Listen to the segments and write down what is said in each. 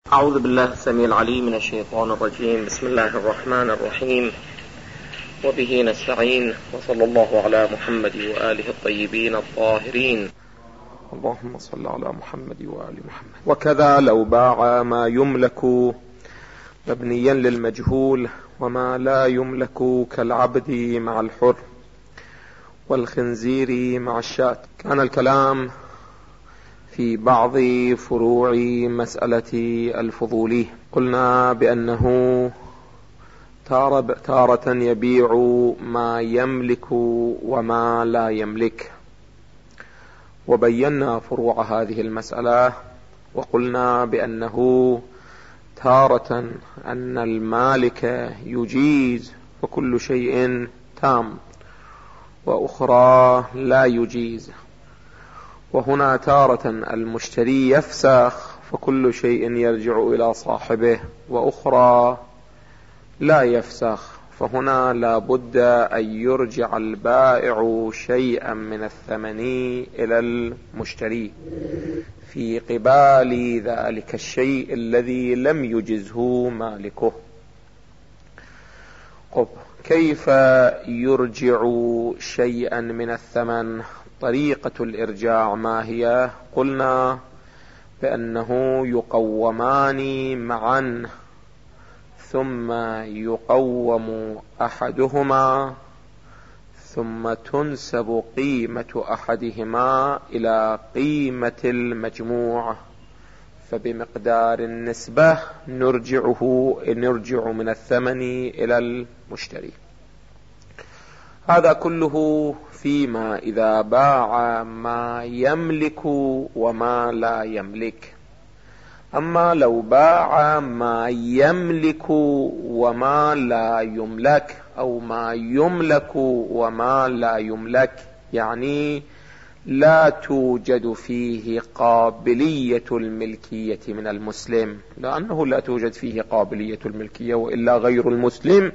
أعوذ بالله السميع العليم من الشيطان الرجيم. بسم الله الرحمن الرحيم، وبه نستعين، وصلى الله على محمد وآله الطيبين الطاهرين. اللهم صل على محمد وآل محمد. وكذا لو باع ما يملك مبنيا للمجهول وما لا يملك كالعبد مع الحر والخنزير مع الشاة. كان الكلام في بعض فروع مسألة الفضولي. قلنا بأنه تارة يبيع ما يملك وما لا يملك، وبينا فروع هذه المسألة، وقلنا بأنه تارة أن المالك يجيز وكل شيء تام، وأخرى لا يجيز. وهنا تارة المشتري يفسخ فكل شيء يرجع إلى صاحبه، وأخرى لا يفسخ، فهنا لا بد أن يرجع البائع شيئا من الثمن إلى المشتري في قبال ذلك الشيء الذي لم يجزه مالكه. كيف يرجع شيئا من الثمن؟ طريقة الإرجاع ما هي؟ قلنا بأنه يقومان معا، ثم يقوم أحدهما، ثم تنسب قيمة أحدهما إلى قيمة المجموع، فبمقدار النسبة نرجع من الثمن إلى المشتري. هذا كله فيما إذا باع ما يملك وما لا يملك. أما لو باع ما يملك وما لا يملك، أو ما يملك وما لا يملك، يعني لا توجد فيه قابلية الملكية من المسلم، لأنه لا توجد فيه قابلية الملكية، وإلا غير المسلم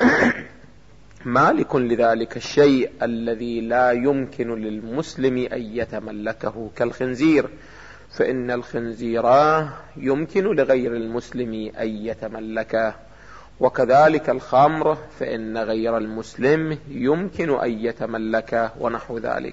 مالك لذلك الشيء الذي لا يمكن للمسلم أن يتملكه، كالخنزير، فإن الخنزير يمكن لغير المسلم أن يتملكه، وكذلك الخمر فإن غير المسلم يمكن أن يتملكه، ونحو ذلك.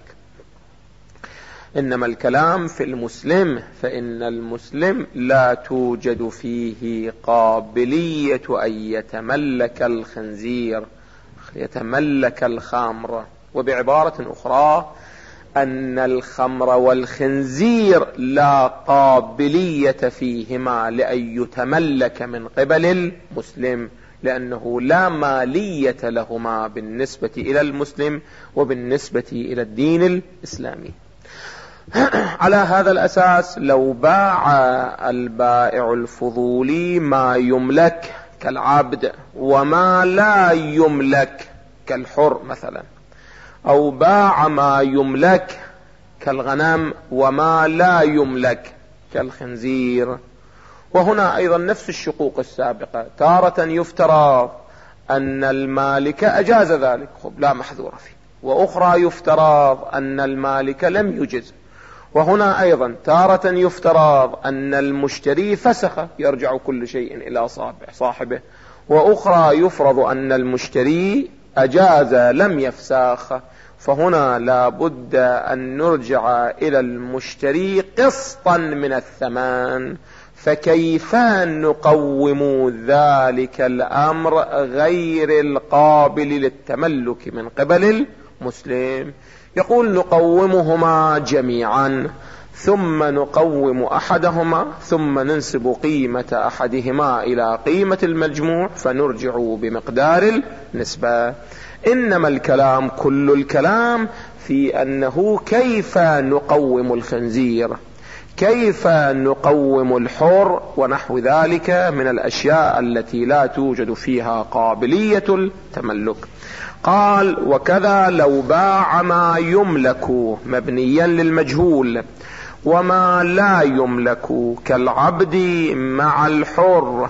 إنما الكلام في المسلم، فإن المسلم لا توجد فيه قابلية أن يتملك الخنزير، يتملك الخمر. وبعبارة أخرى أن الخمر والخنزير لا قابلية فيهما لأن يتملك من قبل المسلم، لأنه لا مالية لهما بالنسبة إلى المسلم وبالنسبة إلى الدين الإسلامي. على هذا الأساس لو باع البائع الفضولي ما يملك كالعبد وما لا يملك كالحر مثلا، أو باع ما يملك كالغنم وما لا يملك كالخنزير، وهنا أيضا نفس الشقوق السابقة. تارة يفترض أن المالك أجاز ذلك، لا محذور فيه، وأخرى يفترض أن المالك لم يجز. وهنا أيضا تارة يفترض أن المشتري فسخ، يرجع كل شيء إلى صاحبه، وأخرى يفرض أن المشتري أجاز لم يفسخ، فهنا لا بد أن نرجع إلى المشتري قسطا من الثمن. فكيف نقوم ذلك الأمر غير القابل للتملك من قبل المسلم؟ يقول نقومهما جميعا، ثم نقوم أحدهما، ثم ننسب قيمة أحدهما إلى قيمة المجموع، فنرجع بمقدار النسبة. إنما الكلام، كل الكلام في أنه كيف نقوم الخنزير، كيف نقوم الحر، ونحو ذلك من الأشياء التي لا توجد فيها قابلية التملك. قال وكذا لو باع ما يملك مبنيا للمجهول وما لا يملك كالعبد مع الحر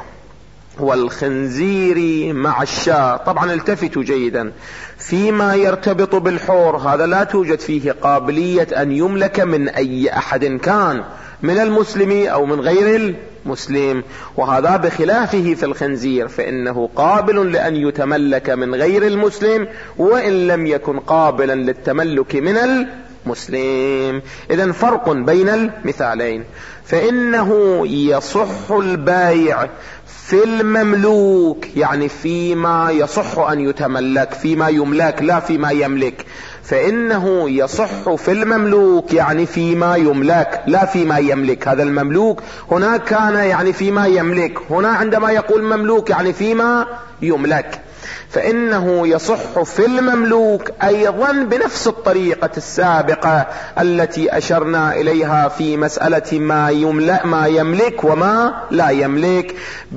والخنزير مع الشاة. طبعا التفتوا جيدا، فيما يرتبط بالحر هذا لا توجد فيه قابلية أن يملك من أي أحد كان، من المسلم أو من غير المسلم، وهذا بخلافه في الخنزير، فإنه قابل لأن يتملك من غير المسلم وإن لم يكن قابلا للتملك من المسلم. إذن فرق بين المثالين. فإنه يصح البايع في المملوك، يعني فيما يصح أن يتملك، فيما يملك لا فيما يملك. فإنه يصح في المملوك يعني فيما يملك لا فيما يملك. هذا المملوك هناك كان يعني فيما يملك، هنا عندما يقول مملوك يعني فيما يملك. فإنه يصح في المملوك أيضا بنفس الطريقة السابقة التي أشرنا إليها في مسألة ما يملك وما لا يملك،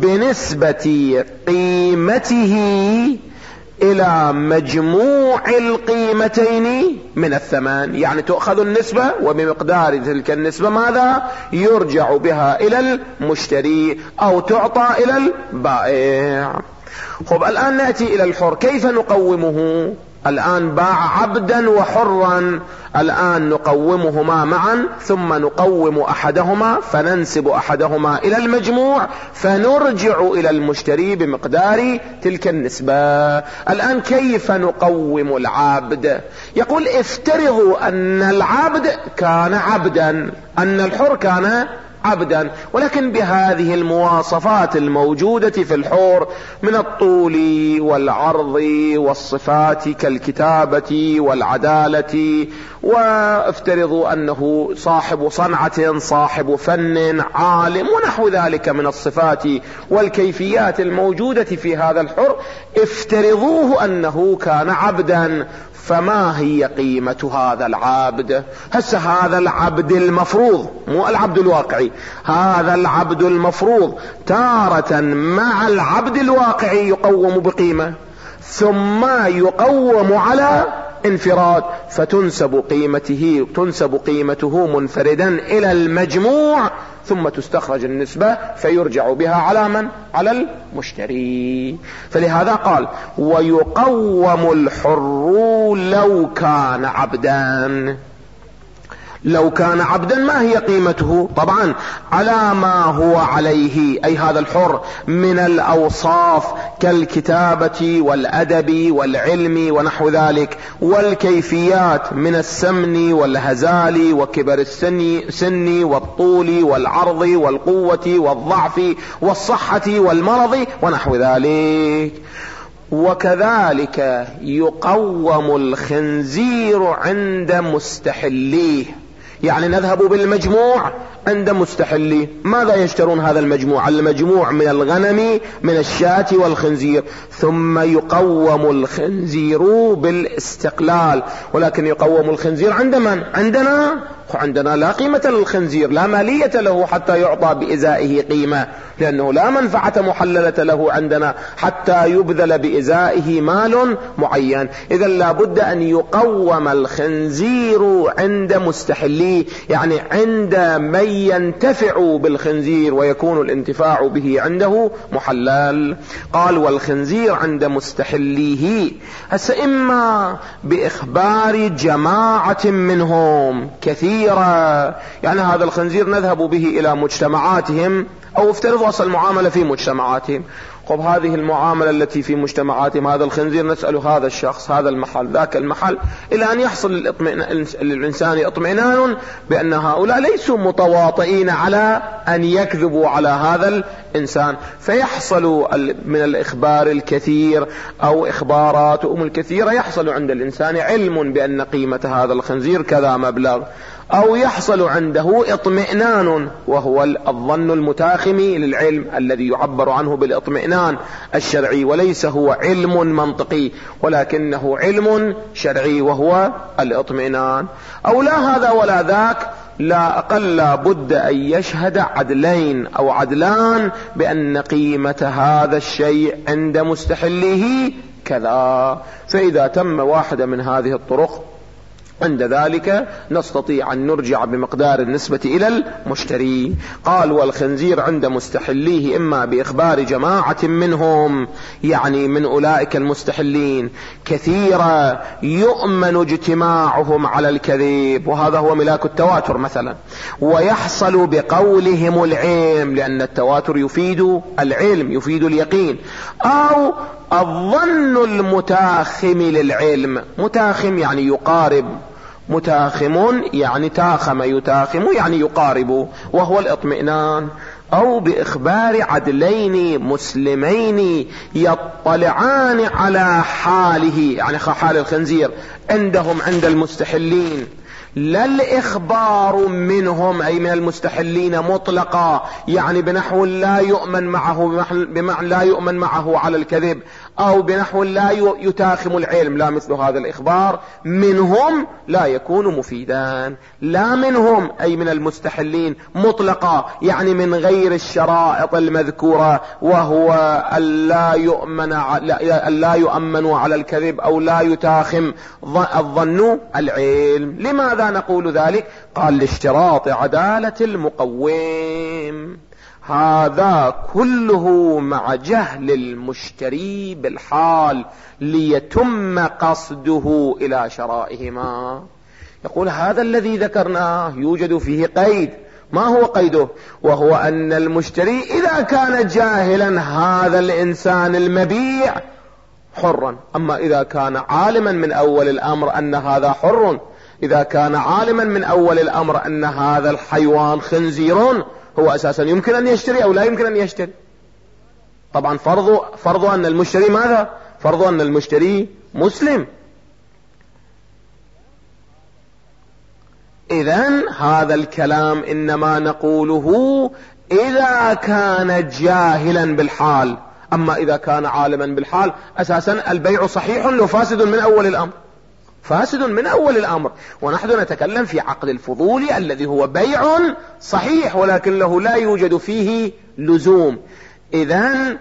بنسبة قيمته إلى مجموع القيمتين من الثمن. يعني تؤخذ النسبة وبمقدار تلك النسبة ماذا يرجع بها إلى المشتري أو تعطى إلى البائع. خب الآن نأتي إلى الحر، كيف نقومه؟ الآن باع عبدا وحرا، الآن نقومهما معا، ثم نقوم أحدهما فننسب أحدهما إلى المجموع فنرجع إلى المشتري بمقدار تلك النسبة. الآن كيف نقوم العبد؟ يقول افترضوا أن العبد كان عبدا، أن الحر كان عبدا، ولكن بهذه المواصفات الموجودة في الحر من الطول والعرض والصفات كالكتابة والعدالة، وافترضوا أنه صاحب صنعة صاحب فن عالم ونحو ذلك من الصفات والكيفيات الموجودة في هذا الحر، افترضوه أنه كان عبدا. فما هي قيمة هذا العبد؟ هسه هذا العبد المفروض، مو العبد الواقعي، هذا العبد المفروض تارة مع العبد الواقعي يقوم بقيمة، ثم يقوم على انفراد، فتنسب قيمته منفردا إلى المجموع، ثم تستخرج النسبة فيرجع بها على من؟ على المشتري. فلهذا قال ويقوم الحر لو كان عبدا. لو كان عبدا ما هي قيمته؟ طبعا على ما هو عليه، أي هذا الحر من الأوصاف كالكتابة والأدب والعلم ونحو ذلك، والكيفيات من السمن والهزال وكبر السن والطول والعرض والقوة والضعف والصحة والمرض ونحو ذلك. وكذلك يقوم الخنزير عند مستحليه، يعني نذهب بالمجموع عند مستحليه. ماذا يشترون هذا المجموع؟ المجموع من الغنم من الشاة والخنزير، ثم يقوم الخنزير بالاستقلال. ولكن يقوم الخنزير عند من؟ عندنا لا قيمة للخنزير، لا مالية له حتى يعطى بإزائه قيمة، لأنه لا منفعة محللة له عندنا حتى يبذل بإزائه مال معين. إذا لا بد أن يقوم الخنزير عند مستحليه، يعني عند من ينتفع بالخنزير ويكون الانتفاع به عنده محلل. قال والخنزير عند مستحليه، هسه إما بإخبار جماعة منهم كثيرة، يعني هذا الخنزير نذهب به إلى مجتمعاتهم، أو افترضوا أصل المعاملة في مجتمعاتهم. طب هذه المعاملة التي في مجتمعاتهم، هذا الخنزير نسأل هذا الشخص هذا المحل ذاك المحل، إلى أن يحصل للإنسان اطمئنان بأن هؤلاء ليسوا متواطئين على أن يكذبوا على هذا الإنسان، فيحصل من الإخبار الكثير أو إخباراتهم الكثيرة يحصل عند الإنسان علم بأن قيمة هذا الخنزير كذا مبلغ، أو يحصل عنده اطمئنان، وهو الظن المتاخم للعلم الذي يعبر عنه بالاطمئنان الشرعي، وليس هو علم منطقي ولكنه علم شرعي وهو الاطمئنان. أو لا هذا ولا ذاك، لا أقل لا بد أن يشهد عدلين أو عدلان بأن قيمة هذا الشيء عند مستحله كذا. فإذا تم واحدة من هذه الطرق عند ذلك نستطيع أن نرجع بمقدار النسبة إلى المشتري. قال والخنزير عند مستحليه إما بإخبار جماعة منهم، يعني من أولئك المستحلين كثيرا يؤمن اجتماعهم على الكذب، وهذا هو ملاك التواتر مثلا، ويحصل بقولهم العلم، لأن التواتر يفيد العلم، يفيد اليقين، أو الظن المتاخم للعلم. متاخم يعني يقارب، متاخم يعني تاخم، يتاخم يعني يقارب، وهو الاطمئنان. أو بإخبار عدلين مسلمين يطلعان على حاله، يعني حال الخنزير عندهم عند المستحلين، لا الإخبار منهم أي من المستحلين مطلقا، يعني بنحو لا يؤمن معه، بمعنى لا يؤمن معه على الكذب، أو بنحو لا يتاخم العلم، لا مثل هذا الإخبار منهم لا يكون مفيدا. لا منهم أي من المستحلين مطلقا، يعني من غير الشرائط المذكورة، وهو لا يؤمن على الكذب أو لا يتاخم الظن العلم. لماذا نقول ذلك؟ قال لاشتراط عدالة المقوم. هذا كله مع جهل المشتري بالحال ليتم قصده إلى شرائهما. يقول هذا الذي ذكرناه يوجد فيه قيد. ما هو قيده؟ وهو أن المشتري إذا كان جاهلا هذا الإنسان المبيع حرا، أما إذا كان عالما من أول الأمر أن هذا حر، إذا كان عالما من أول الأمر أن هذا الحيوان خنزير، هو أساسا يمكن أن يشتري أو لا يمكن أن يشتري. طبعا فرض أن المشتري ماذا؟ فرض أن المشتري مسلم. إذن هذا الكلام إنما نقوله إذا كان جاهلا بالحال، أما إذا كان عالما بالحال أساسا البيع صحيح لو فاسد من أول الأمر، فاسد من أول الأمر. ونحن نتكلم في عقد الفضول الذي هو بيع صحيح ولكن له لا يوجد فيه لزوم. إذن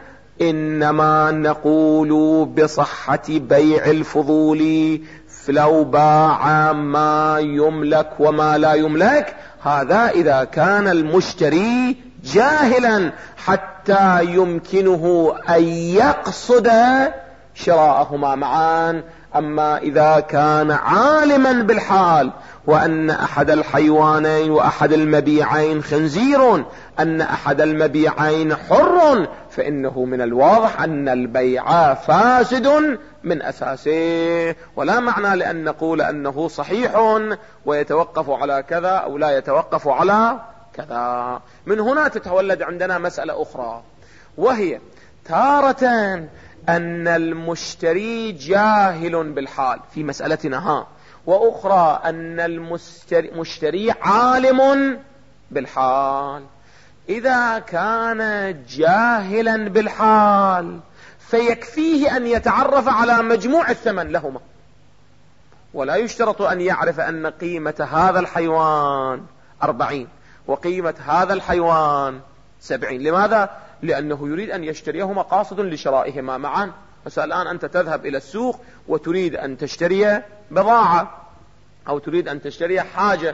إنما نقول بصحة بيع الفضول لو باع ما يملك وما لا يملك، هذا إذا كان المشتري جاهلا حتى يمكنه أن يقصد شراءهما معا. أما إذا كان عالما بالحال وأن أحد الحيوانين وأحد المبيعين خنزير، أن أحد المبيعين حر، فإنه من الواضح أن البيع فاسد من أساسه، ولا معنى لأن نقول أنه صحيح ويتوقف على كذا أو لا يتوقف على كذا. من هنا تتولد عندنا مسألة أخرى، وهي تارة أن المشتري جاهل بالحال في مسألتنا وأخرى أن المشتري عالم بالحال. إذا كان جاهلا بالحال فيكفيه أن يتعرف على مجموع الثمن لهما، ولا يشترط أن يعرف أن قيمة هذا الحيوان 40 وقيمة هذا الحيوان 70. لماذا؟ لأنه يريد أن يشتريهما قاصد لشرائهما معا. الآن أنت تذهب إلى السوق وتريد أن تشتري بضاعة أو تريد أن تشتري حاجة،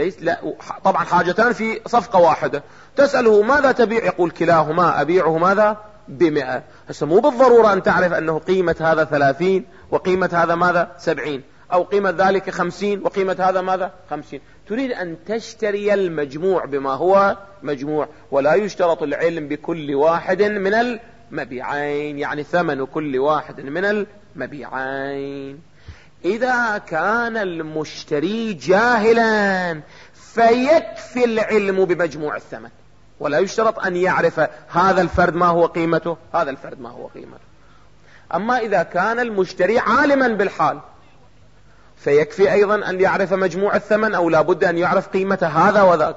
طبعا حاجتان في صفقة واحدة، تسأله ماذا تبيع؟ يقول كلاهما أبيعه ماذا؟ ب100. هسه مو بالضرورة أن تعرف أنه قيمة هذا 30 وقيمة هذا ماذا 70، أو قيمة ذلك 50 وقيمة هذا ماذا 50. تريد أن تشتري المجموع بما هو مجموع، ولا يشترط العلم بكل واحد من المبيعين، يعني ثمن كل واحد من المبيعين. إذا كان المشتري جاهلا فيكفي العلم بمجموع الثمن، ولا يشترط أن يعرف هذا الفرد ما هو قيمته، هذا الفرد ما هو قيمته. أما إذا كان المشتري عالما بالحال فيكفي أيضا أن يعرف مجموع الثمن، أو لا بد أن يعرف قيمة هذا وذاك.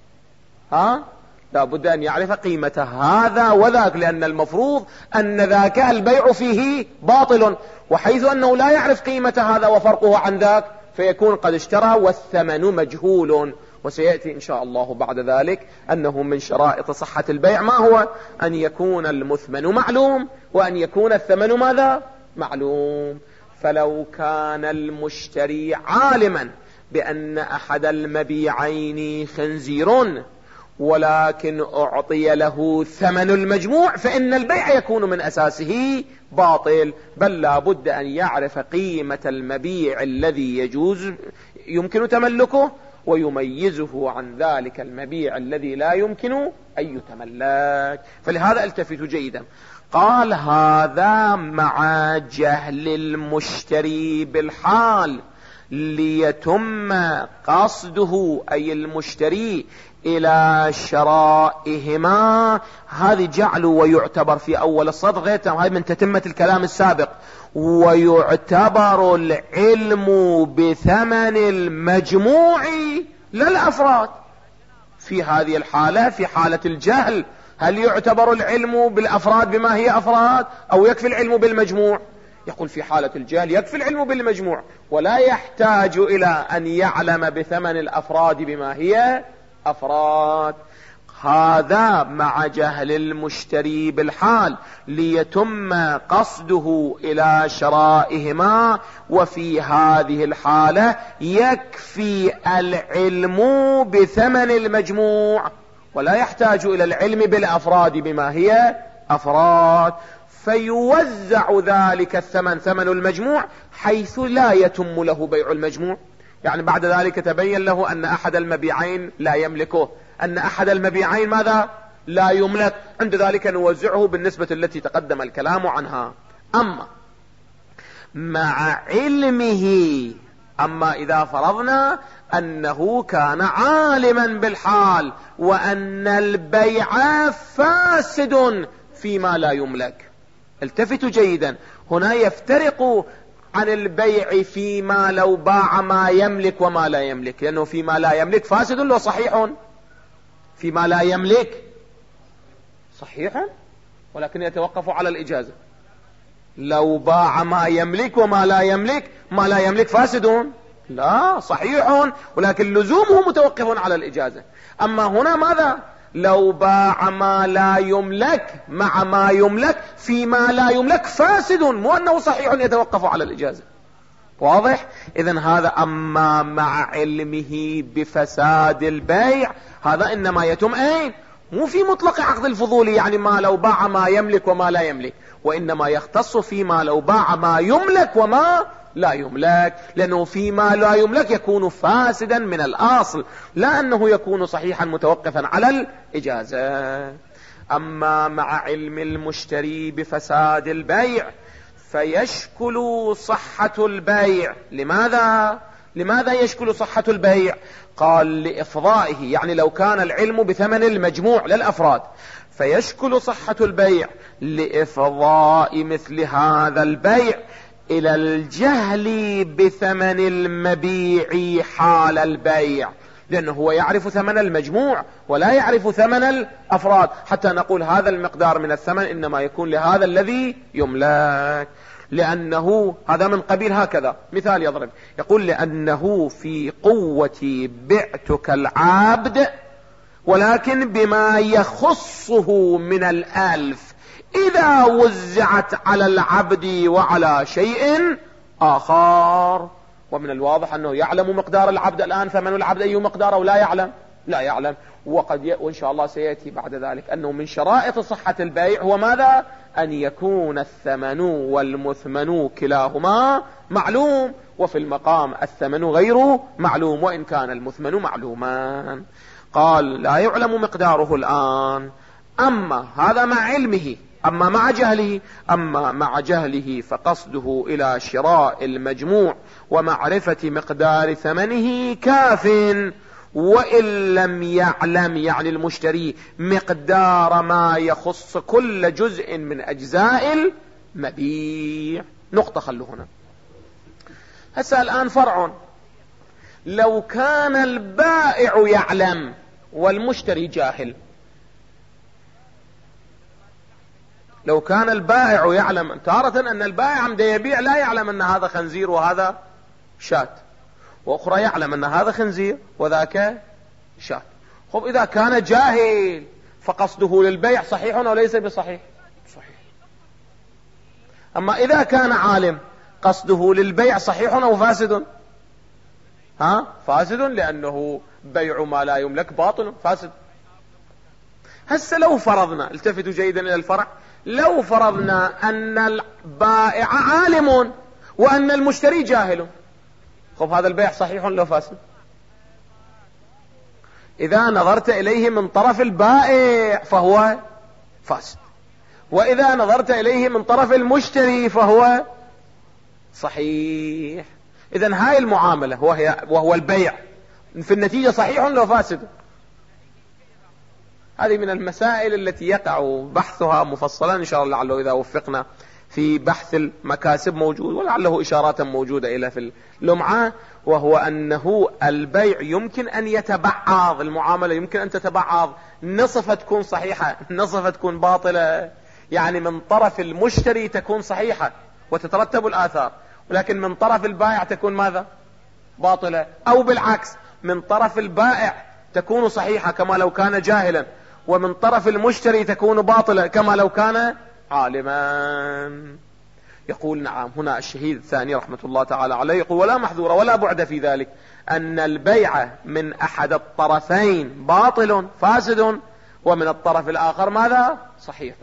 لا بد أن يعرف قيمة هذا وذاك، لأن المفروض أن ذاك البيع فيه باطل، وحيث أنه لا يعرف قيمة هذا وفرقه عن ذاك فيكون قد اشترى والثمن مجهول. وسيأتي إن شاء الله بعد ذلك أنه من شرائط صحة البيع ما هو؟ أن يكون المثمن معلوم وأن يكون الثمن ماذا؟ معلوم. فلو كان المشتري عالما بأن أحد المبيعين خنزير ولكن أعطي له ثمن المجموع فإن البيع يكون من أساسه باطل، بل لا بد أن يعرف قيمة المبيع الذي يجوز يمكن تملكه ويميزه عن ذلك المبيع الذي لا يمكن أن يتملك. فلهذا التفتوا جيدا. قال هذا مع جهل المشتري بالحال ليتم قصده أي المشتري إلى شرائهما. هذه جعلوا ويعتبر في أول السطر غير هذه من تتمة الكلام السابق. ويعتبر العلم بثمن المجموع للأفراد. في هذه الحالة في حالة الجهل هل يعتبر العلم بالأفراد بما هي أفراد أو يكفي العلم بالمجموع؟ يقول في حالة الجهل يكفي العلم بالمجموع ولا يحتاج إلى أن يعلم بثمن الأفراد بما هي أفراد. هذا مع جهل المشتري بالحال ليتم قصده إلى شرائهما. وفي هذه الحالة يكفي العلم بثمن المجموع ولا يحتاج إلى العلم بالأفراد بما هي أفراد. فيوزع ذلك الثمن ثمن المجموع حيث لا يتم له بيع المجموع. يعني بعد ذلك تبين له أن أحد المبيعين لا يملكه، أن أحد المبيعين ماذا؟ لا يملك. عند ذلك نوزعه بالنسبة التي تقدم الكلام عنها. أما مع علمه، أما إذا فرضنا أنه كان عالما بالحال وأن البيع فاسد فيما لا يملك. التفتوا جيدا، هنا يفترق عن البيع فيما لو باع ما يملك وما لا يملك، لأنه فيما لا يملك فاسد وصحيح، فيما لا يملك صحيح ولكن يتوقف على الإجازة. لو باع ما يملك وما لا يملك، ما لا يملك فاسد لا صحيح ولكن لزومه متوقف على الإجازة. أما هنا ماذا؟ لو باع ما لا يملك مع ما يملك، فيما لا يملك فاسد، مو أنه صحيح يتوقف على الإجازة. واضح؟ إذن هذا أما مع علمه بفساد البيع، هذا إنما يتم أين؟ مو في مطلق عقد الفضولي، يعني ما لو باع ما يملك وما لا يملك، وإنما يختص فيما لو باع ما يملك وما لا يملك، لأنه فيما لا يملك يكون فاسدا من الأصل، لا أنه يكون صحيحا متوقفا على الإجازة. أما مع علم المشتري بفساد البيع فيشكل صحة البيع. لماذا يشكل صحة البيع؟ قال لإفضائه، يعني لو كان العلم بثمن المجموع للأفراد فيشكل صحة البيع لإفضاء مثل هذا البيع إلى الجهل بثمن المبيع حال البيع، لأنه هو يعرف ثمن المجموع ولا يعرف ثمن الأفراد، حتى نقول هذا المقدار من الثمن إنما يكون لهذا الذي يملك، لأنه هذا من قبيل هكذا. مثال يضرب يقول لأنه في قوة بعتك العبد ولكن بما يخصه من 1000 إذا وزعت على العبد وعلى شيء آخر. ومن الواضح أنه يعلم مقدار العبد الآن، ثمن العبد أي مقدار أو لا يعلم؟ لا يعلم. وإن شاء الله سيأتي بعد ذلك أنه من شرائط صحة البيع هو ماذا؟ أن يكون الثمن والمثمن كلاهما معلوم، وفي المقام الثمن غير معلوم وإن كان المثمن معلوما. قال لا يعلم مقداره الآن. أما هذا مع علمه. أما مع جهله فقصده إلى شراء المجموع ومعرفة مقدار ثمنه كاف، وإن لم يعلم يعني المشتري مقدار ما يخص كل جزء من أجزاء المبيع. نقطة خلوا هنا. هسه الآن فرع، لو كان البائع يعلم والمشتري جاهل، لو كان البائع يعلم، تارة أن البائع عم يبيع لا يعلم أن هذا خنزير وهذا شاة، وأخرى يعلم أن هذا خنزير وذاك شاة. خب إذا كان جاهل فقصده للبيع صحيح أو ليس بصحيح؟ صحيح. أما إذا كان عالم قصده للبيع صحيح أو فاسد؟ فاسد، لأنه بيع ما لا يملك باطل فاسد. هسه لو فرضنا، التفتوا جيدا إلى الفرع، لو فرضنا أن البائع عالم وأن المشتري جاهل، خب هذا البيع صحيح لو فاسد؟ إذا نظرت إليه من طرف البائع فهو فاسد، وإذا نظرت إليه من طرف المشتري فهو صحيح. إذن هاي المعاملة وهو البيع في النتيجة صحيح لو فاسد. هذه من المسائل التي يقع بحثها مفصلا إن شاء الله، لعله إذا وفقنا في بحث المكاسب موجود، ولعله إشارات موجودة إلى في اللمعة، وهو أنه البيع يمكن أن يتبعض، المعاملة يمكن أن تتبعض، نصف تكون صحيحة نصف تكون باطلة. يعني من طرف المشتري تكون صحيحة وتترتب الآثار، ولكن من طرف البائع تكون ماذا؟ باطلة. أو بالعكس، من طرف البائع تكون صحيحة كما لو كان جاهلا، ومن طرف المشتري تكون باطلة كما لو كان عالما. يقول نعم هنا الشهيد الثاني رحمة الله تعالى عليه يقول: ولا محذور ولا بعد في ذلك أن البيع من أحد الطرفين باطل فاسد، ومن الطرف الآخر ماذا؟ صحيح.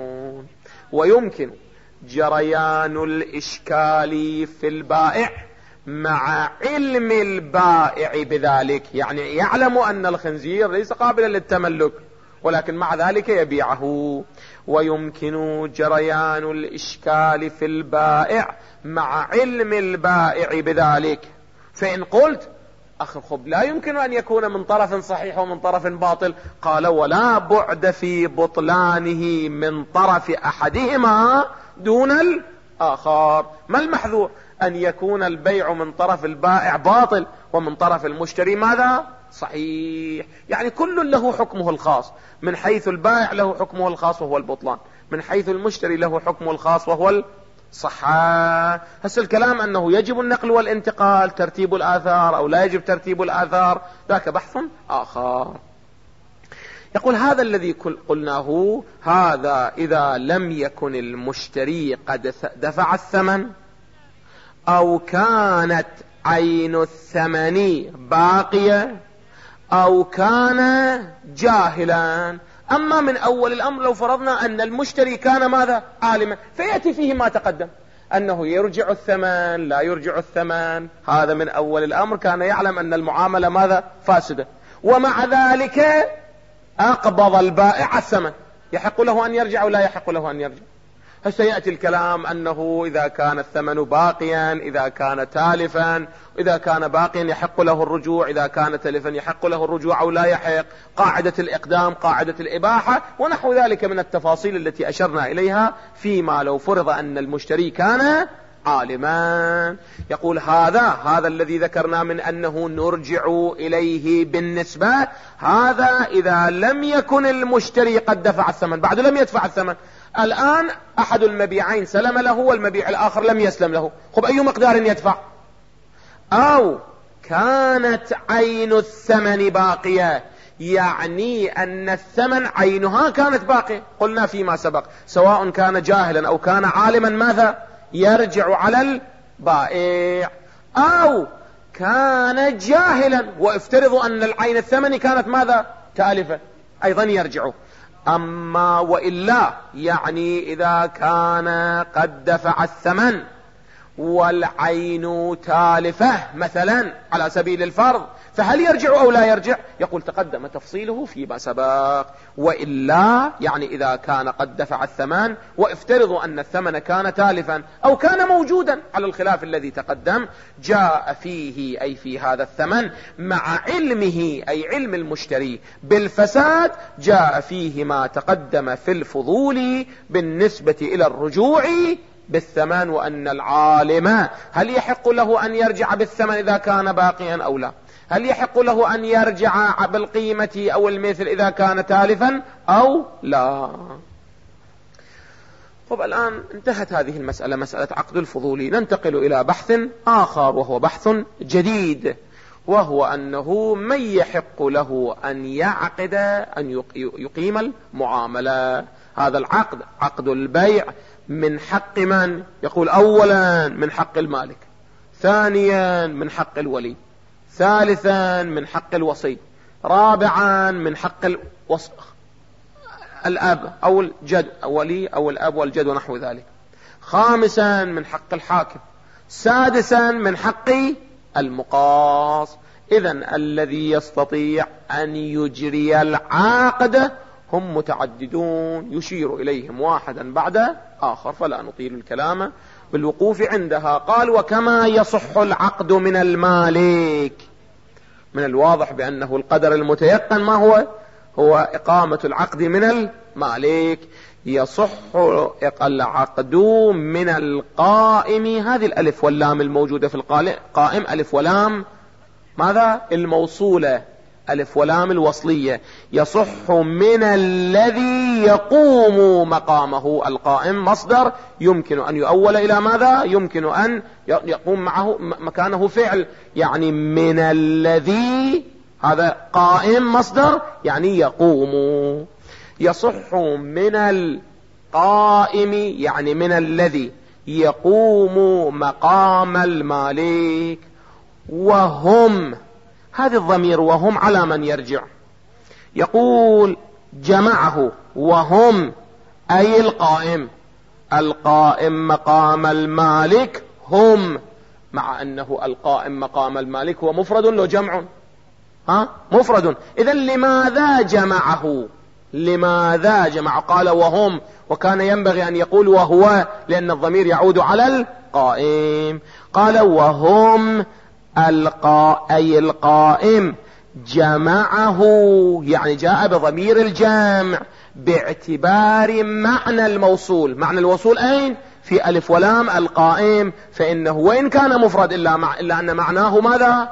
ويمكن جريان الإشكال في البائع مع علم البائع بذلك، يعني يعلم أن الخنزير ليس قابلا للتملك ولكن مع ذلك يبيعه. ويمكن جريان الإشكال في البائع مع علم البائع بذلك. فإن قلت أخي خب لا يمكن أن يكون من طرف صحيح ومن طرف باطل، قال: ولا بعد في بطلانه من طرف أحدهما دون الآخر. ما المحذور؟ أن يكون البيع من طرف البائع باطل ومن طرف المشتري ماذا؟ صحيح. يعني كل له حكمه الخاص، من حيث البائع له حكمه الخاص وهو البطلان، من حيث المشتري له حكمه الخاص وهو الصحة. هس الكلام أنه يجب النقل والانتقال، ترتيب الآثار أو لا يجب ترتيب الآثار، ذاك بحث آخر. يقول: هذا الذي قلناه هذا إذا لم يكن المشتري قد دفع الثمن، أو كانت عين الثمن باقية، أو كان جاهلا. أما من أول الأمر لو فرضنا أن المشتري كان ماذا؟ عالما، فيأتي فيه ما تقدم أنه يرجع الثمن لا يرجع الثمن، هذا من أول الأمر كان يعلم أن المعاملة ماذا؟ فاسدة، ومع ذلك أقبض البائع الثمن، يحق له أن يرجع ولا يحق له أن يرجع؟ فسيأتي الكلام أنه إذا كان الثمن باقيا، إذا كان تالفا، إذا كان باقيا يحق له الرجوع، إذا كان تلفا يحق له الرجوع أو لا يحق، قاعدة الإقدام، قاعدة الإباحة، ونحو ذلك من التفاصيل التي أشرنا إليها فيما لو فرض أن المشتري كان عالما. يقول: هذا الذي ذكرنا من أنه نرجع إليه بالنسبة، هذا إذا لم يكن المشتري قد دفع الثمن، بعد لم يدفع الثمن، الآن أحد المبيعين سلم له والمبيع الآخر لم يسلم له، خب أي مقدار يدفع؟ أو كانت عين الثمن باقية، يعني أن الثمن عينها كانت باقية، قلنا فيما سبق سواء كان جاهلا أو كان عالما ماذا؟ يرجع على البائع. أو كان جاهلا وافترضوا أن العين الثمن كانت ماذا؟ تالفة، أيضا يرجع. أما وإلا، يعني إذا كان قد دفع الثمن والعين تالفة مثلا على سبيل الفرض، فهل يرجع أو لا يرجع؟ يقول: تقدم تفصيله فيما سبق. وإلا، يعني إذا كان قد دفع الثمن وافترضوا أن الثمن كان تالفا أو كان موجودا على الخلاف الذي تقدم، جاء فيه أي في هذا الثمن مع علمه أي علم المشتري بالفساد، جاء فيه ما تقدم في الفضول بالنسبة إلى الرجوع بالثمن، وأن العالم هل يحق له أن يرجع بالثمن إذا كان باقيا أو لا؟ هل يحق له أن يرجع بالقيمة أو المثل إذا كان تالفا أو لا؟ طب الآن انتهت هذه المسألة، مسألة عقد الفضولي. ننتقل إلى بحث آخر وهو بحث جديد، وهو أنه من يحق له أن يعقد أن يقيم المعاملة. هذا العقد، عقد البيع، من حق من؟ يقول أولا من حق المالك، ثانيا من حق الولي، ثالثا من حق الوصي، رابعا من حق الأب أو الجد أو ولي أو الأب والجد ونحو ذلك، خامسا من حق الحاكم، سادسا من حق المقاص. إذن الذي يستطيع أن يجري العقد هم متعددون يشير إليهم واحدا بعد آخر، فلا نطيل الكلام بالوقوف عندها. قال وكما يصح العقد من المالك، من الواضح بأنه القدر المتيقن ما هو إقامة العقد من المالك. يصح العقد من القائم، هذه الألف واللام الموجودة في القائم ألف ولام ماذا؟ الموصولة، ألف ولام الوصلية. يصح من الذي يقوم مقامه، القائم مصدر يمكن أن يؤول إلى ماذا؟ يمكن أن يقوم معه مكانه فعل، يعني من الذي، هذا قائم مصدر يعني يقوم. يصح من القائم يعني من الذي يقوم مقام المالك. وهم، هذا الضمير وهم على من يرجع؟ يقول جمعه وهم أي القائم مقام المالك هم، مع أنه القائم مقام المالك هو مفرد لو جمع؟ مفرد. إذن لماذا جمعه؟ لماذا جمع؟ قال وهم، وكان ينبغي أن يقول وهو، لأن الضمير يعود على القائم. قال وهم أي القائم جمعه، يعني جاء بضمير الجمع باعتبار معنى الموصول. معنى الوصول أين؟ في ألف ولام القائم، فإنه وإن كان مفرد إلا أن معناه ماذا؟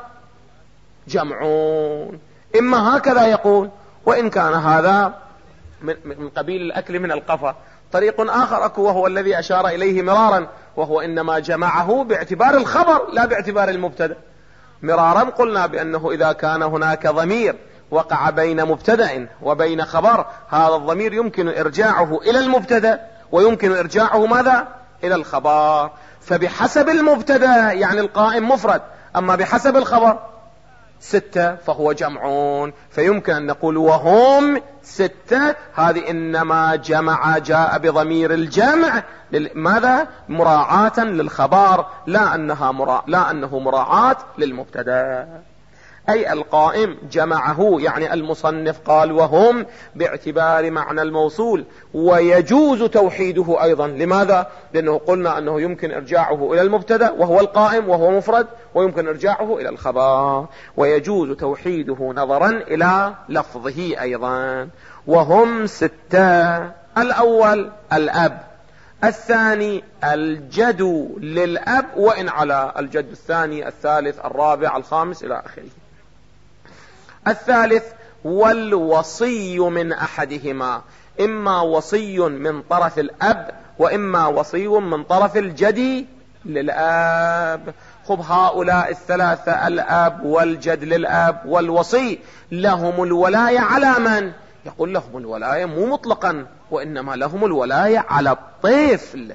جمعون. إما هكذا يقول، وإن كان هذا من قبيل الأكل من القفا. طريق آخر أكو وهو الذي أشار إليه مرارا، وهو إنما جمعه باعتبار الخبر لا باعتبار المبتدأ. مرارا قلنا بأنه إذا كان هناك ضمير وقع بين مبتدأ وبين خبر، هذا الضمير يمكن إرجاعه إلى المبتدأ ويمكن إرجاعه ماذا؟ إلى الخبر. فبحسب المبتدأ يعني القائم مفرد، أما بحسب الخبر 6 فهو جمعون، فيمكن أن نقول وهم 6. هذه إنما جاء بضمير الجمع ماذا؟ مراعاة للخبر، لا أنه مراعاة للمبتدا. أي القائم جمعه، يعني المصنف قال وهم باعتبار معنى الموصول، ويجوز توحيده أيضا. لماذا؟ لأنه قلنا أنه يمكن إرجاعه إلى المبتدا وهو القائم وهو مفرد، ويمكن إرجاعه إلى الخبر، ويجوز توحيده نظرا إلى لفظه أيضا. وهم 6: الأول الأب، الثاني الجد للأب وإن على، الجد الثاني الثالث الرابع الخامس إلى آخره. الثالث والوصي من أحدهما، إما وصي من طرف الأب وإما وصي من طرف الجد للأب. خب هؤلاء الثلاثة، الأب والجد للأب والوصي، لهم الولاية على من؟ يقول لهم الولاية مو مطلقا، وإنما لهم الولاية على الطفل.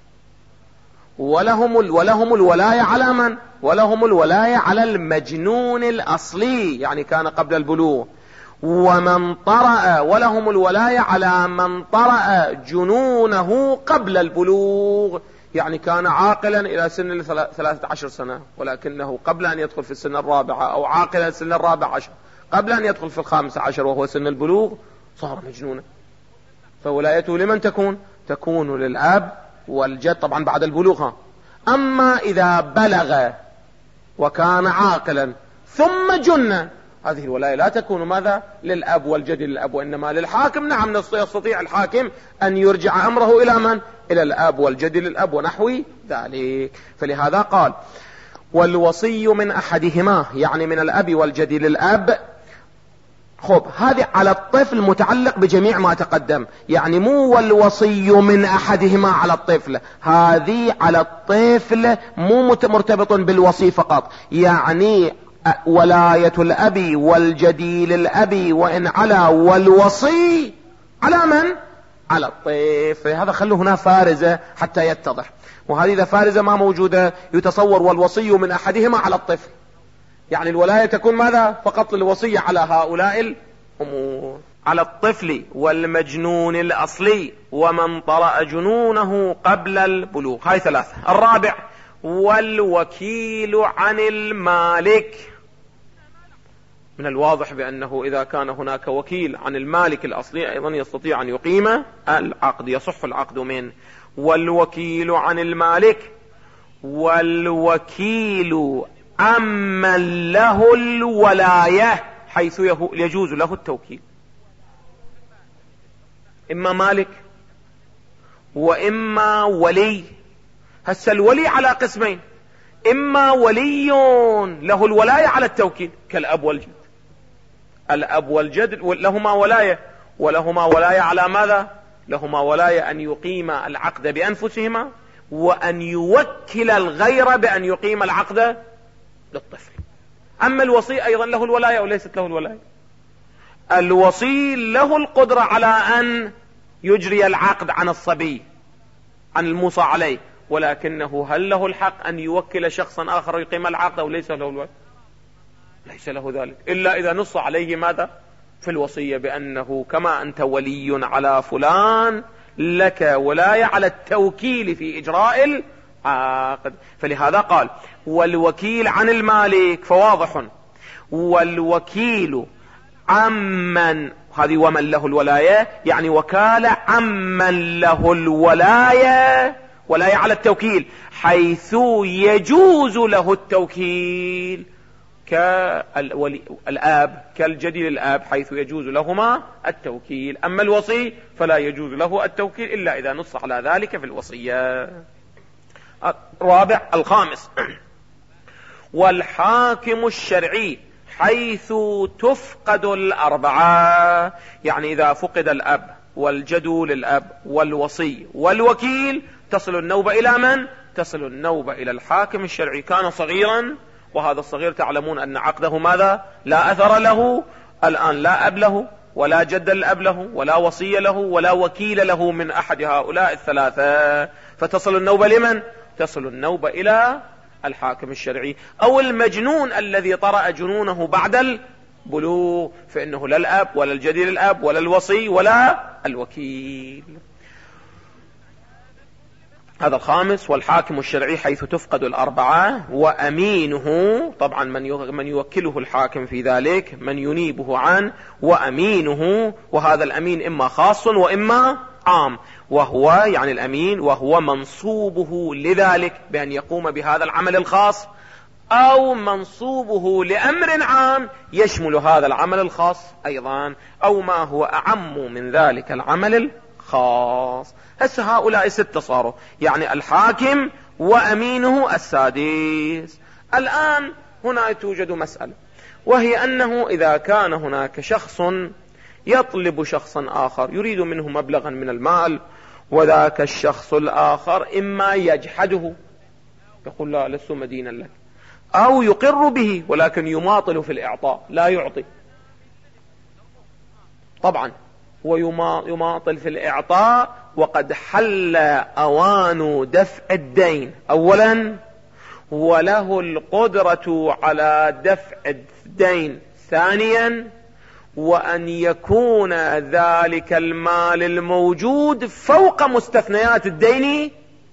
ولهم الولاية على من؟ ولهم الولاية على المجنون الأصلي، يعني كان قبل البلوغ. ومن طرأ، ولهم الولاية على من طرأ جنونه قبل البلوغ، يعني كان عاقلا إلى سن 13 سنة ولكنه قبل أن يدخل في السن 4، أو عاقلا سن 14 قبل أن يدخل في 15 وهو سن البلوغ، صار مجنونا. فولايته لمن تكون للأب والجد طبعا بعد البلوغ. أما إذا بلغ وكان عاقلا ثم جن، هذه الولاية لا تكون ماذا؟ للأب والجد للأب، وإنما للحاكم. نعم، يستطيع الحاكم أن يرجع أمره إلى من؟ إلى الأب والجد للأب ونحو ذلك. فلهذا قال والوصي من أحدهما، يعني من الأب والجد للأب. خب هذه على الطفل متعلق بجميع ما تقدم، يعني مو والوصي من أحدهما على الطفل، هذه على الطفل مو مرتبط بالوصي فقط، يعني ولاية الأب والجد للأب وإن على، والوصي على من؟ على الطفل. هذا خلوا هنا فارزة حتى يتضح. وهذه إذا فارزة ما موجودة يتصور والوصي من أحدهما على الطفل، يعني الولاية تكون ماذا؟ فقط للوصي على هؤلاء الأمور، على الطفل والمجنون الأصلي ومن طرأ جنونه قبل البلوغ. هاي ثلاثة. الرابع والوكيل عن المالك. من الواضح بأنه إذا كان هناك وكيل عن المالك الأصلي أيضا يستطيع أن يقيم العقد، يصح العقد منه. والوكيل عن المالك والوكيل عمن له الولاية حيث يجوز له التوكيل. إما مالك وإما ولي. هسه الولي على قسمين، إما ولي له الولاية على التوكيل كالأب والجد. الأب والجد لهما ولاية، ولهما ولاية على ماذا؟ لهما ولاية أن يقيم العقد بأنفسهما وأن يوكل الغير بأن يقيم العقد للطفل. أما الوصي أيضا له الولاية وليست له الولاية. الوصي له القدرة على أن يجري العقد عن الصبي، عن الموصى عليه، ولكنه هل له الحق أن يوكل شخصا آخر يقيم العقد أو ليس له الولاية؟ ليس له ذلك، إلا إذا نص عليه ماذا؟ في الوصية بأنه كما أنت ولي على فلان لك ولاية على التوكيل في إجراء العقد. فلهذا قال والوكيل عن المالك، فواضح. والوكيل عمن، هذه ومن له الولاية يعني وكالة عمن له الولاية، ولاية على التوكيل حيث يجوز له التوكيل، كالآب كالجدي للآب حيث يجوز لهما التوكيل. أما الوصي فلا يجوز له التوكيل إلا إذا نص على ذلك في الوصية. الخامس والحاكم الشرعي حيث تفقد الأربعة، يعني إذا فقد الأب والجد للأب والوصي والوكيل تصل النوبة إلى من؟ تصل النوبة إلى الحاكم الشرعي. كان صغيرا، وهذا الصغير تعلمون أن عقده ماذا؟ لا أثر له الآن، لا أب له ولا جد الأب له ولا وصي له ولا وكيل له من أحد هؤلاء الثلاثة، فتصل النوبة لمن؟ تصل النوبة إلى الحاكم الشرعي. أو المجنون الذي طرأ جنونه بعد البلوغ، فإنه لا الأب ولا الجدي للأب ولا الوصي ولا الوكيل. هذا الخامس. والحاكم الشرعي حيث تفقد الأربعة وأمينه، طبعا من يوكله الحاكم في ذلك، من ينيبه عنه، وأمينه، وهذا الأمين إما خاص وإما عام، وهو يعني الأمين وهو منصوبه لذلك بأن يقوم بهذا العمل الخاص، أو منصوبه لأمر عام يشمل هذا العمل الخاص أيضا، أو ما هو أعم من ذلك العمل الخاص. هسه هؤلاء 6 صاروا، يعني الحاكم وأمينه السادس. الآن هنا توجد مسألة، وهي أنه إذا كان هناك شخص يطلب شخصا آخر يريد منه مبلغا من المال، وذاك الشخص الآخر إما يجحده يقول لا لست مدينا لك، أو يقر به ولكن يماطل في الإعطاء لا يعطي. طبعا هو يماطل في الإعطاء وقد حل أوان دفع الدين أولا، وله القدرة على دفع الدين ثانيا، وأن يكون ذلك المال الموجود فوق مستثنيات الدين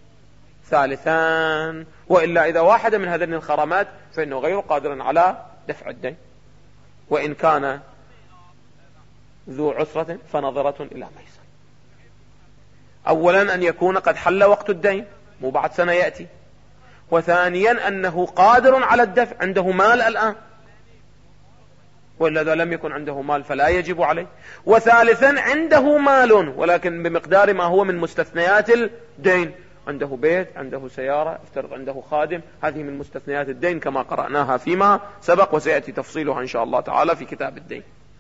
ثالثا، وإلا إذا واحدة من هذين الخرمات فإنه غير قادر على دفع الدين، وإن كان ذو عسرة فنظرة إلى ميسر. أولا أن يكون قد حل وقت الدين مو بعد سنة يأتي، وثانيا أنه قادر على الدفع، عنده مال الآن، وإلا إذا لم يكن عنده مال فلا يجب عليه، وثالثا عنده مال ولكن بمقدار ما هو من مستثنيات الدين، عنده بيت، عنده سيارة، افترض عنده خادم، هذه من مستثنيات الدين كما قرأناها فيما سبق، وسيأتي تفصيلها إن شاء الله تعالى في كتاب الدين.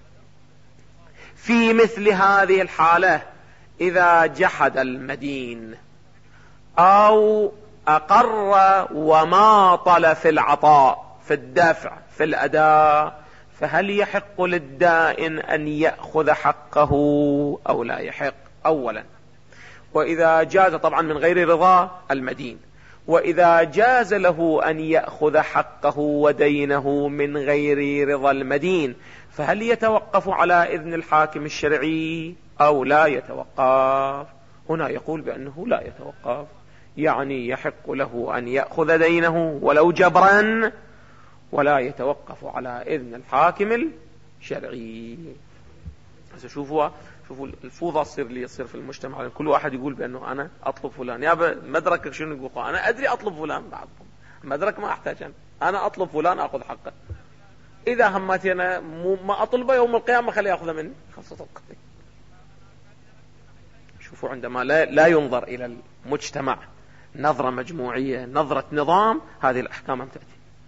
في مثل هذه الحالة إذا جحد المدين أو أقر وماطل في العطاء، في الدفع، في الأداء، فهل يحق للدائن أن يأخذ حقه أو لا يحق؟ أولا. وإذا جاز طبعا من غير رضا المدين، وإذا جاز له أن يأخذ حقه ودينه من غير رضا المدين، فهل يتوقف على إذن الحاكم الشرعي أو لا يتوقف؟ هنا يقول بأنه لا يتوقف، يعني يحق له أن يأخذ دينه ولو جبرا، ولا يتوقف على إذن الحاكم الشرعي. شوفوا الفوضى يصير في المجتمع، كل واحد يقول بأنه أنا أطلب فلان، يا مدركك شنو يقول؟ أنا أدري أطلب فلان، بعضكم مدرك ما أحتاج أنا أطلب فلان أخذ حقه، إذا همتي أنا ما أطلبه يوم القيامة خليه يأخذ مني، خلصت القضية. شوفوا عندما لا ينظر إلى المجتمع نظرة مجموعية، نظرة نظام، هذه الأحكام تأتي،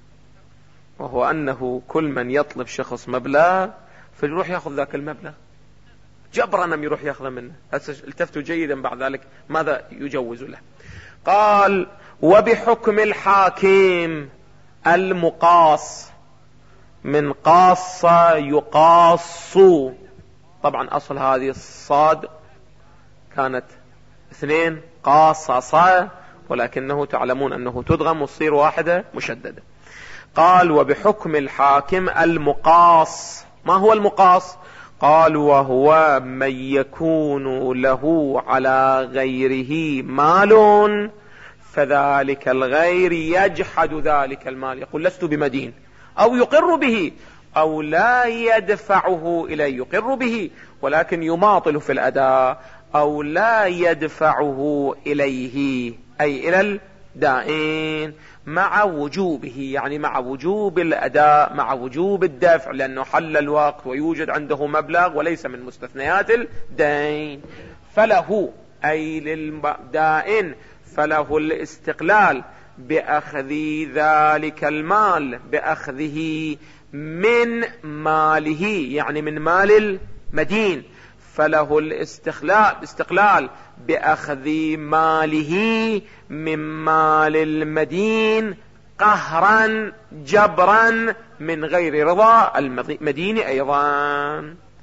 وهو أنه كل من يطلب شخص مبلغ فيروح يأخذ ذاك المبلغ جبرا أن يروح يأخذ منه. التفتوا جيدا بعد ذلك ماذا يجوز له. قال وبحكم الحاكم المقاص، من قاص يقاص، طبعا أصل هذه الصاد كانت 2 قاصصة، ولكنه تعلمون أنه تدغم وتصير واحدة مشددة. قال وبحكم الحاكم المقاص. ما هو المقاص؟ قال وهو من يكون له على غيره مال فذلك الغير يجحد ذلك المال، يقول لست بمدين، أو يقر به، أو لا يدفعه إليه، يقر به ولكن يماطل في الأداء، أو لا يدفعه إليه أي إلى الدائن مع وجوبه، يعني مع وجوب الأداء، مع وجوب الدفع، لأنه حل الوقت ويوجد عنده مبلغ وليس من مستثنيات الدين. فله أي للدائن فله الاستقلال بأخذ ذلك المال، بأخذه من ماله، يعني من مال المدين، فله الاستقلال بأخذ ماله من مال المدين قهرا جبرا من غير رضا المدين أيضا.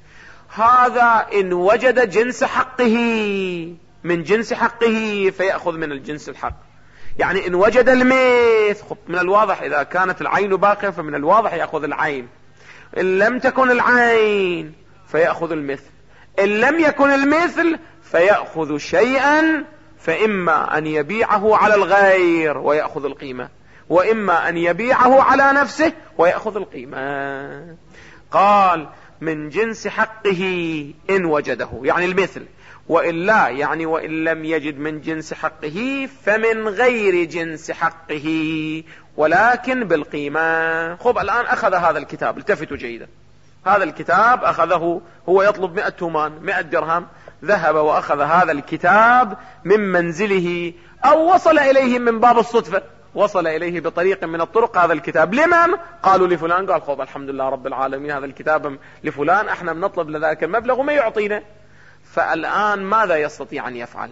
هذا إن وجد جنس حقه، من جنس حقه فيأخذ من الجنس الحق، يعني إن وجد المثل من الواضح، إذا كانت العين باقية فمن الواضح يأخذ العين، إن لم تكن العين فيأخذ المثل، إن لم يكن المثل فيأخذ شيئا، فإما أن يبيعه على الغير ويأخذ القيمة، وإما أن يبيعه على نفسه ويأخذ القيمة. قال من جنس حقه إن وجده، يعني المثل، وإلا يعني وإن لم يجد من جنس حقه فمن غير جنس حقه ولكن بالقيمة. خب الآن أخذ هذا الكتاب، التفتوا جيدا، هذا الكتاب أخذه، هو يطلب 100 تومان 100 درهم، ذهب وأخذ هذا الكتاب من منزله، أو وصل إليه من باب الصدفة، وصل إليه بطريق من الطرق هذا الكتاب. لمن؟ قالوا لفلان، قال خب الحمد لله رب العالمين هذا الكتاب لفلان، احنا بنطلب لذلك المبلغ وما يعطينا. فالآن ماذا يستطيع أن يفعل؟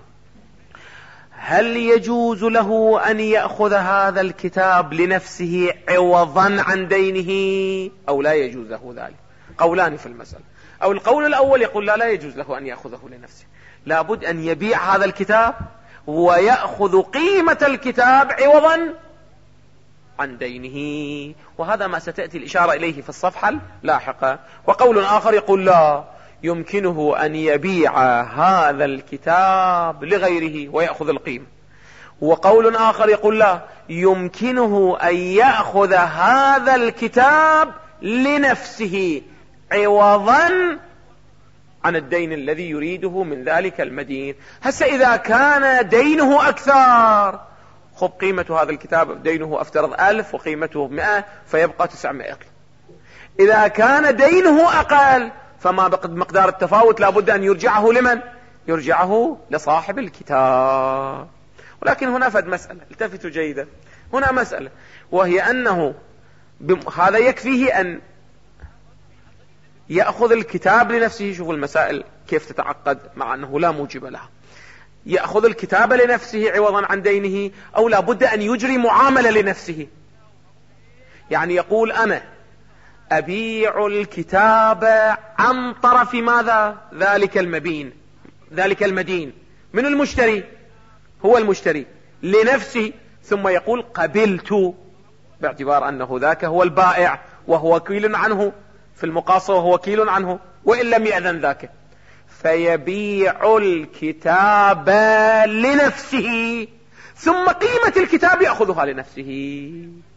هل يجوز له أن يأخذ هذا الكتاب لنفسه عوضا عن دينه أو لا يجوز له ذلك؟ قولان في المسألة. أو القول الأول يقول لا يجوز له أن يأخذه لنفسه، لابد أن يبيع هذا الكتاب ويأخذ قيمة الكتاب عوضا عن دينه، وهذا ما ستأتي الإشارة إليه في الصفحة اللاحقة. وقول آخر يقول لا، يمكنه أن يبيع هذا الكتاب لغيره ويأخذ القيمة. وقول آخر يقول لا، يمكنه أن يأخذ هذا الكتاب لنفسه عوضا عن الدين الذي يريده من ذلك المدين. هسه إذا كان دينه أكثر، خب قيمة هذا الكتاب دينه أفترض 1000 وقيمته 100 فيبقى 900. إذا كان دينه أقل فما مقدار التفاوت لابد أن يرجعه لمن؟ يرجعه لصاحب الكتاب. ولكن هنا فد مسألة، التفتوا جيدا، هنا مسألة، وهي أنه هذا يكفيه أن يأخذ الكتاب لنفسه. شوفوا المسائل كيف تتعقد مع أنه لا موجب لها. يأخذ الكتاب لنفسه عوضا عن دينه، أو لابد أن يجري معاملة لنفسه، يعني يقول أنا أبيع الكتاب عن طرف ماذا؟ ذلك المبين، ذلك المدين. من المشتري؟ هو المشتري لنفسه، ثم يقول قبلت، باعتبار أنه ذاك هو البائع وهو وكيل عنه في المقاصة، وهو وكيل عنه وإن لم يأذن ذاك، فيبيع الكتاب لنفسه، ثم قيمة الكتاب يأخذها لنفسه.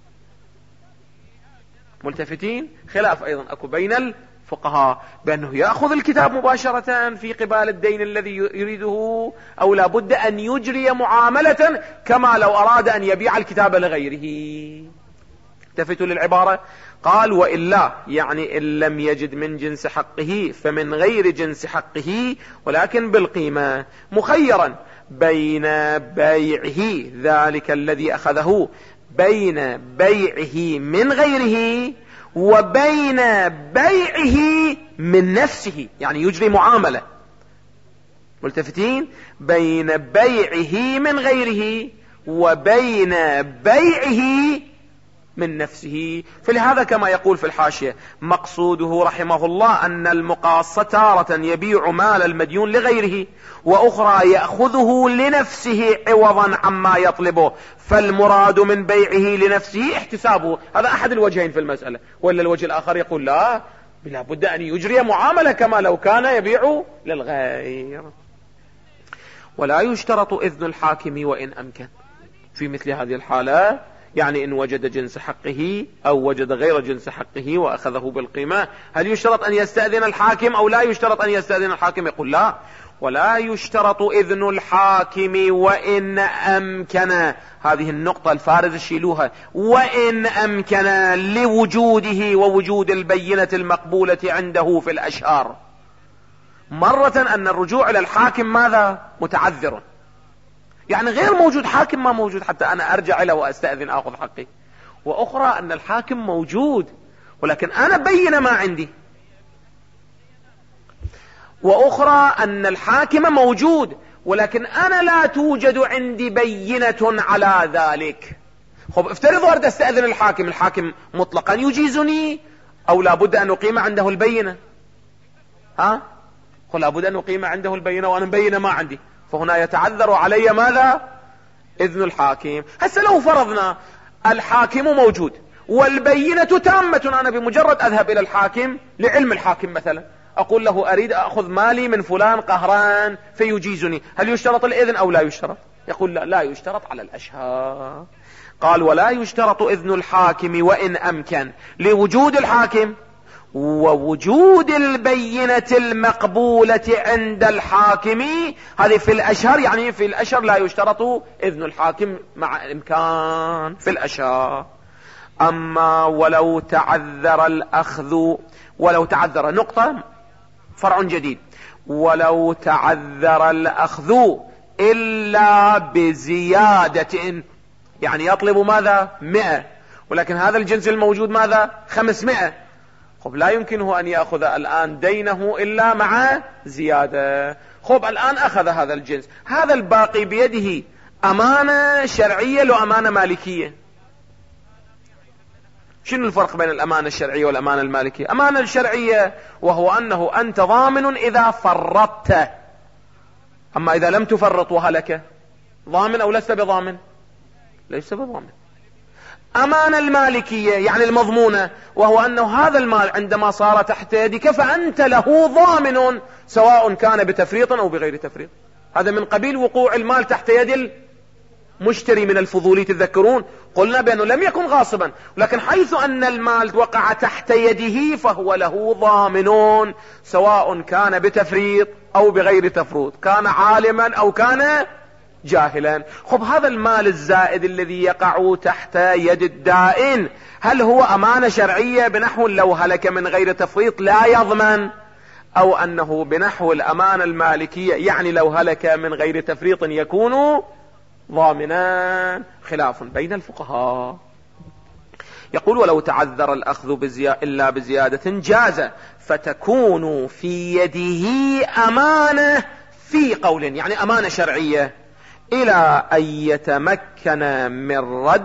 ملتفتين؟ خلاف أيضا أكو بين الفقهاء بأنه يأخذ الكتاب مباشرة في قبال الدين الذي يريده، أو لا بد أن يجري معاملة كما لو أراد أن يبيع الكتاب لغيره. التفتوا للعبارة. قال وإلا، يعني إن لم يجد من جنس حقه فمن غير جنس حقه ولكن بالقيمة، مخيرا بين بيعه ذلك الذي أخذه، بين بيعه من غيره وبين بيعه من نفسه، يعني يجري معاملة. ملتفتين؟ بين بيعه من غيره وبين بيعه من نفسه. فلهذا كما يقول في الحاشية: مقصوده رحمه الله أن المقاصة تارة يبيع مال المديون لغيره، وأخرى يأخذه لنفسه عوضا عما يطلبه، فالمراد من بيعه لنفسه احتسابه. هذا أحد الوجهين في المسألة. ولا الوجه الآخر يقول لا بد أن يجري معاملة كما لو كان يبيع للغير. ولا يشترط إذن الحاكم وإن أمكن في مثل هذه الحالة، يعني إن وجد جنس حقه أو وجد غير جنس حقه وأخذه بالقيمة، هل يشترط أن يستأذن الحاكم أو لا يشترط أن يستأذن الحاكم؟ يقول لا، ولا يشترط إذن الحاكم وإن أمكن. هذه النقطة الفارز شيلوها. وإن أمكن لوجوده ووجود البينة المقبولة عنده في الأشهار. مرة أن الرجوع إلى الحاكم ماذا؟ متعذر، يعني غير موجود، حاكم ما موجود حتى أنا أرجع له وأستأذن أخذ حقي. وأخرى أن الحاكم موجود ولكن أنا بين ما عندي. وأخرى أن الحاكم موجود ولكن أنا لا توجد عندي بينة على ذلك. خب افترضوا أريد أستأذن الحاكم، الحاكم مطلقا يجيزني أو لا بد أن أقيم عنده البينة؟ قل لا بد أن أقيم عنده البينة وأنا مبين ما عندي، فهنا يتعذر علي ماذا؟ إذن الحاكم. هسه لو فرضنا الحاكم موجود والبينة تامة، أنا بمجرد أذهب إلى الحاكم لعلم الحاكم مثلا، أقول له أريد أخذ مالي من فلان قهران فيجيزني، هل يشترط الإذن أو لا يشترط؟ يقول لا يشترط على الأشهار. قال ولا يشترط إذن الحاكم وإن أمكن لوجود الحاكم ووجود البينة المقبولة عند الحاكم. هذه في الأشهر، يعني في الأشهر لا يشترط إذن الحاكم مع إمكان في الأشهر. أما ولو تعذر الأخذ، ولو تعذر، نقطة فرع جديد، ولو تعذر الأخذ إلا بزيادة، يعني يطلب ماذا؟ 100 ولكن هذا الجنس الموجود ماذا؟ 500. خب لا يمكنه أن يأخذ الآن دينه إلا مع زيادة. خب الآن أخذ هذا الجنس، هذا الباقي بيده أمانة شرعية لو أمانة مالكية. شنو الفرق بين الأمانة الشرعية والأمانة المالكية؟ أمانة الشرعية وهو أنه أنت ضامن إذا فرطت، أما إذا لم تفرط وهلك ضامن أو لست بضامن؟ ليس بضامن. أمانة المالكية يعني المضمونة، وهو أنه هذا المال عندما صار تحت يدك فأنت له ضامن سواء كان بتفريط أو بغير تفريط. هذا من قبيل وقوع المال تحت يد المشتري من الفضولي. تذكرون قلنا بأنه لم يكن غاصبا، لكن حيث أن المال وقع تحت يده فهو له ضامن سواء كان بتفريط أو بغير تفريط، كان عالما أو كان جاهلا. خب هذا المال الزائد الذي يقع تحت يد الدائن هل هو أمانة شرعية بنحو لو هلك من غير تفريط لا يضمن، أو أنه بنحو الأمانة المالكية يعني لو هلك من غير تفريط يكون ضامنا؟ خلاف بين الفقهاء. يقول ولو تعذر الأخذ إلا بزيادة جاز، فتكون في يده أمانة في قول، يعني أمانة شرعية، إلى أن يتمكن من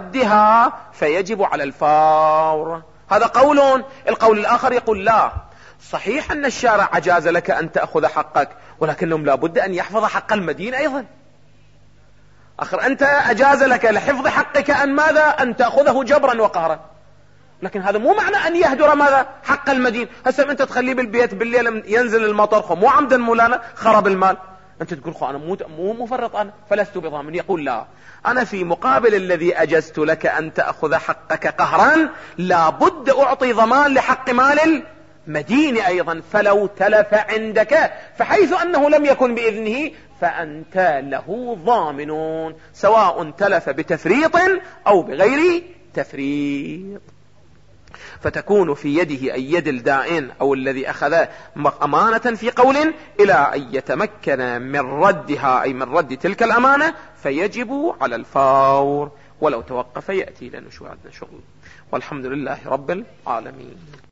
ردها فيجب على الفور. هذا قول. القول الآخر يقول لا، صحيح أن الشارع أجاز لك أن تأخذ حقك، ولكنهم لابد أن يحفظ حق المدين أيضا. آخر أنت أجاز لك لحفظ حقك أن ماذا؟ أن تأخذه جبرا وقهرا، لكن هذا مو معنى أن يهدر ماذا؟ حق المدين. هسه أنت تخليه بالبيت بالليل ينزل المطر، مو عمدا مولانا خرب المال، أنت تقول أنا مو مفرط أنا فلست بضامن. يقول لا، أنا في مقابل الذي أجزت لك أن تأخذ حقك قهرا لابد أعطي ضمان لحق مال المدين أيضا. فلو تلف عندك فحيث أنه لم يكن بإذنه فأنت له ضامنون، سواء تلف بتفريط أو بغير تفريط. فتكون في يده أي يد الدائن أو الذي أخذ أمانة في قول إلى أن يتمكن من ردها، أي من رد تلك الأمانة، فيجب على الفور، ولو توقف يأتي لأنه شو عندنا شغل. والحمد لله رب العالمين.